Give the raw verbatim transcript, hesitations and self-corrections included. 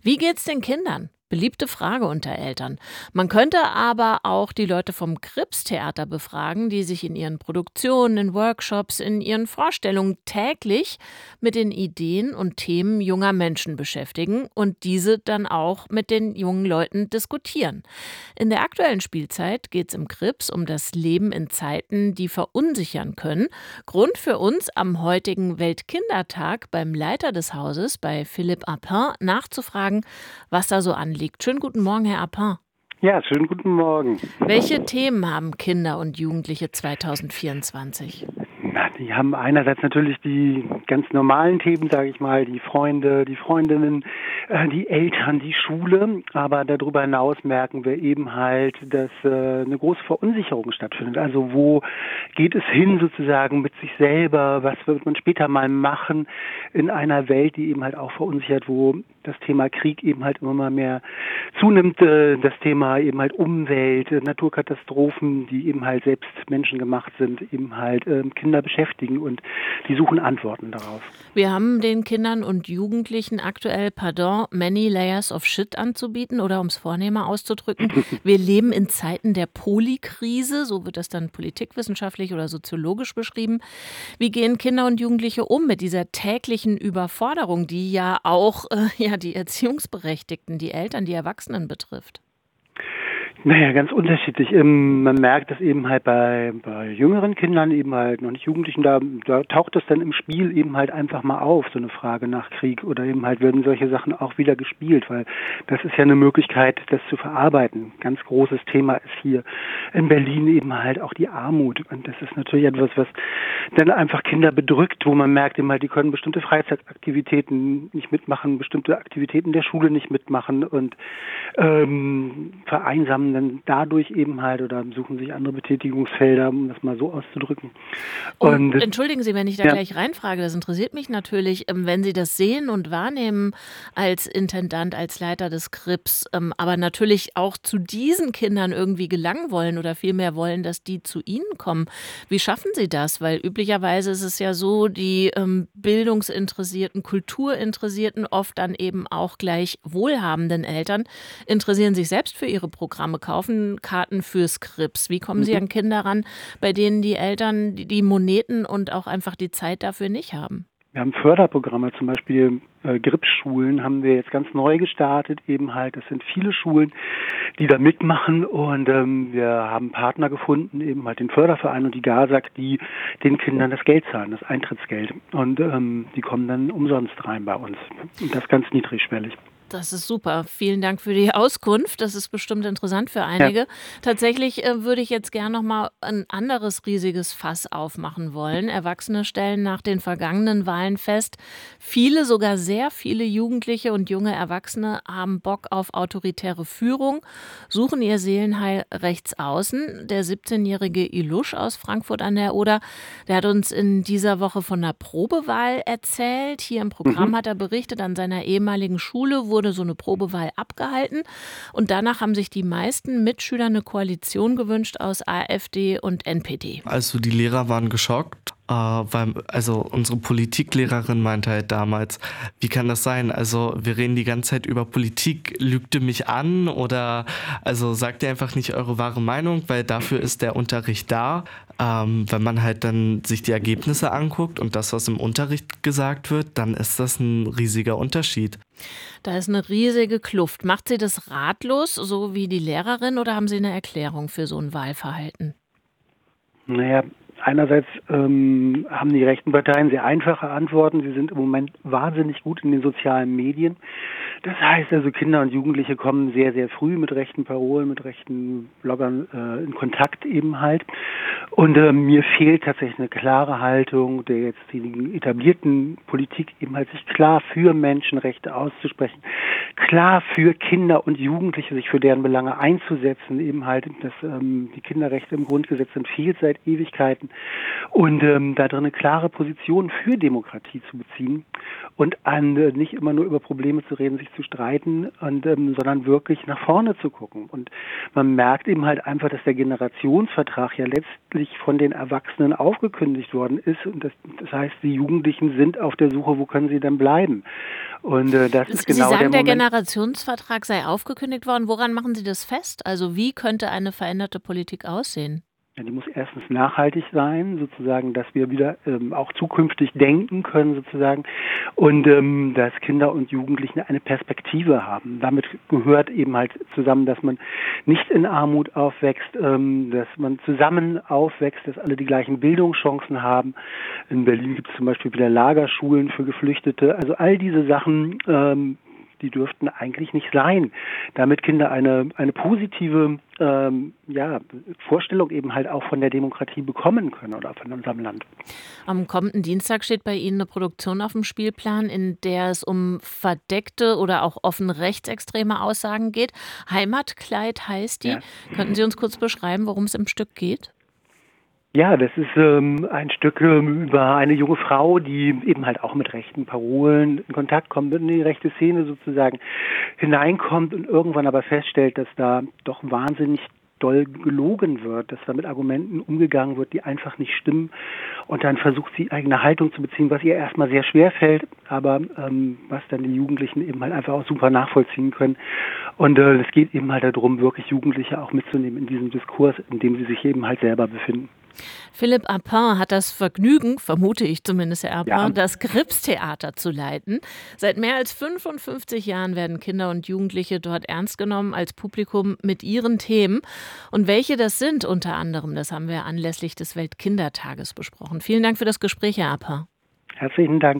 Wie geht's den Kindern? Beliebte Frage unter Eltern. Man könnte aber auch die Leute vom Krips-Theater befragen, die sich in ihren Produktionen, in Workshops, in ihren Vorstellungen täglich mit den Ideen und Themen junger Menschen beschäftigen und diese dann auch mit den jungen Leuten diskutieren. In der aktuellen Spielzeit geht es im Krips um das Leben in Zeiten, die verunsichern können. Grund für uns am heutigen Weltkindertag beim Leiter des Hauses, bei Philippe Appin, nachzufragen, was da so anliegt. Schönen guten Morgen, Herr Appin. Ja, schönen guten Morgen. Welche Themen haben Kinder und Jugendliche zwanzig vierundzwanzig? Na, die haben einerseits natürlich die ganz normalen Themen, sage ich mal, die Freunde, die Freundinnen, äh, die Eltern, die Schule. Aber darüber hinaus merken wir eben halt, dass äh, eine große Verunsicherung stattfindet. Also wo geht es hin sozusagen mit sich selber? Was wird man später mal machen in einer Welt, die eben halt auch verunsichert, wo das Thema Krieg eben halt immer mal mehr zunimmt, äh, das Thema eben halt Umwelt, äh, Naturkatastrophen, die eben halt selbst menschengemacht sind, eben halt äh, Kinder beschäftigen und die suchen Antworten darauf. Wir haben den Kindern und Jugendlichen aktuell, pardon, many layers of shit anzubieten oder um es vornehmer auszudrücken. Wir leben in Zeiten der Polykrise, so wird das dann politikwissenschaftlich oder soziologisch beschrieben. Wie gehen Kinder und Jugendliche um mit dieser täglichen Überforderung, die ja auch äh, ja, die Erziehungsberechtigten, die Eltern, die Erwachsenen betrifft? Naja, ganz unterschiedlich. Ähm, man merkt das eben halt bei, bei jüngeren Kindern, eben halt noch nicht Jugendlichen, da, da taucht das dann im Spiel eben halt einfach mal auf, so eine Frage nach Krieg, oder eben halt werden solche Sachen auch wieder gespielt, weil das ist ja eine Möglichkeit, das zu verarbeiten. Ganz großes Thema ist hier in Berlin eben halt auch die Armut, und das ist natürlich etwas, was dann einfach Kinder bedrückt, wo man merkt eben halt, die können bestimmte Freizeitaktivitäten nicht mitmachen, bestimmte Aktivitäten der Schule nicht mitmachen und ähm, vereinsamen dann dadurch eben halt oder suchen sich andere Betätigungsfelder, um das mal so auszudrücken. Und, und entschuldigen Sie, wenn ich da ja. gleich reinfrage, das interessiert mich natürlich, wenn Sie das sehen und wahrnehmen als Intendant, als Leiter des Krips, aber natürlich auch zu diesen Kindern irgendwie gelangen wollen oder vielmehr wollen, dass die zu Ihnen kommen. Wie schaffen Sie das? Weil üblicherweise ist es ja so, die ähm, bildungsinteressierten, kulturinteressierten, oft dann eben auch gleich wohlhabenden Eltern interessieren sich selbst für ihre Programme, kaufen Karten fürs Krips. Wie kommen Sie an Kinder ran, bei denen die Eltern die, die Moneten und auch einfach die Zeit dafür nicht haben? Wir haben Förderprogramme, zum Beispiel äh, Gripsschulen haben wir jetzt ganz neu gestartet, eben halt, das sind viele Schulen, die da mitmachen, und ähm, wir haben Partner gefunden, eben halt den Förderverein und die GASAG, die den Kindern das Geld zahlen, das Eintrittsgeld, und ähm, die kommen dann umsonst rein bei uns, und das ganz niedrigschwellig. Das ist super. Vielen Dank für die Auskunft. Das ist bestimmt interessant für einige. Ja. Tatsächlich äh, würde ich jetzt gerne noch mal ein anderes riesiges Fass aufmachen wollen. Erwachsene stellen nach den vergangenen Wahlen fest, viele, sogar sehr viele Jugendliche und junge Erwachsene haben Bock auf autoritäre Führung, suchen ihr Seelenheil rechts außen. Der siebzehnjährige Ilusch aus Frankfurt an der Oder, der hat uns in dieser Woche von einer Probewahl erzählt. Hier im Programm mhm. hat er berichtet, an seiner ehemaligen Schule, wo wurde so eine Probewahl abgehalten und danach haben sich die meisten Mitschüler eine Koalition gewünscht aus AfD und N P D. Also die Lehrer waren geschockt. Uh, weil, also unsere Politiklehrerin meinte halt damals, wie kann das sein? Also wir reden die ganze Zeit über Politik, lügt ihr mich an oder also sagt ihr einfach nicht eure wahre Meinung, weil dafür ist der Unterricht da. Ähm, wenn man halt dann sich die Ergebnisse anguckt und das, was im Unterricht gesagt wird, dann ist das ein riesiger Unterschied. Da ist eine riesige Kluft. Macht Sie das ratlos, so wie die Lehrerin, oder haben Sie eine Erklärung für so ein Wahlverhalten? Naja, einerseits ähm, haben die rechten Parteien sehr einfache Antworten. Sie sind im Moment wahnsinnig gut in den sozialen Medien. Das heißt also, Kinder und Jugendliche kommen sehr, sehr früh mit rechten Parolen, mit rechten Bloggern äh, in Kontakt eben halt. Und äh, mir fehlt tatsächlich eine klare Haltung der jetzigen etablierten Politik, eben halt sich klar für Menschenrechte auszusprechen, klar für Kinder und Jugendliche, sich für deren Belange einzusetzen, eben halt, dass ähm, die Kinderrechte im Grundgesetz sind, fehlt seit Ewigkeiten. Und ähm, da drin eine klare Position für Demokratie zu beziehen und an, äh, nicht immer nur über Probleme zu reden, sich zu streiten, und, ähm, sondern wirklich nach vorne zu gucken. Und man merkt eben halt einfach, dass der Generationsvertrag ja letztlich von den Erwachsenen aufgekündigt worden ist. Und das, das heißt, die Jugendlichen sind auf der Suche, wo können sie denn bleiben? Und äh, das ist Sie genau sagen, der der Moment. Generationsvertrag sei aufgekündigt worden. Woran machen Sie das fest? Also wie könnte eine veränderte Politik aussehen? Ja, die muss erstens nachhaltig sein, sozusagen, dass wir wieder ähm, auch zukünftig denken können, sozusagen, und ähm, dass Kinder und Jugendliche eine Perspektive haben. Damit gehört eben halt zusammen, dass man nicht in Armut aufwächst, ähm, dass man zusammen aufwächst, dass alle die gleichen Bildungschancen haben. In Berlin gibt es zum Beispiel wieder Lagerschulen für Geflüchtete. Also all diese Sachen, ähm, die dürften eigentlich nicht sein, damit Kinder eine eine positive ähm, ja, Vorstellung eben halt auch von der Demokratie bekommen können oder von unserem Land. Am kommenden Dienstag steht bei Ihnen eine Produktion auf dem Spielplan, in der es um verdeckte oder auch offen rechtsextreme Aussagen geht. Heimatkleid heißt die. Ja. Könnten Sie uns kurz beschreiben, worum es im Stück geht? Ja, das ist ähm, ein Stück ähm, über eine junge Frau, die eben halt auch mit rechten Parolen in Kontakt kommt, in die rechte Szene sozusagen hineinkommt und irgendwann aber feststellt, dass da doch wahnsinnig doll gelogen wird, dass da mit Argumenten umgegangen wird, die einfach nicht stimmen. Und dann versucht sie eigene Haltung zu beziehen, was ihr erstmal sehr schwer fällt, aber ähm, was dann die Jugendlichen eben halt einfach auch super nachvollziehen können. Und äh, es geht eben halt darum, wirklich Jugendliche auch mitzunehmen in diesem Diskurs, in dem sie sich eben halt selber befinden. Philippe Arpin hat das Vergnügen, vermute ich zumindest, Herr Arpin, Ja. das Krips-Theater zu leiten. Seit mehr als fünfundfünfzig Jahren werden Kinder und Jugendliche dort ernst genommen als Publikum mit ihren Themen. Und welche das sind unter anderem, das haben wir anlässlich des Weltkindertages besprochen. Vielen Dank für das Gespräch, Herr Arpin. Herzlichen Dank.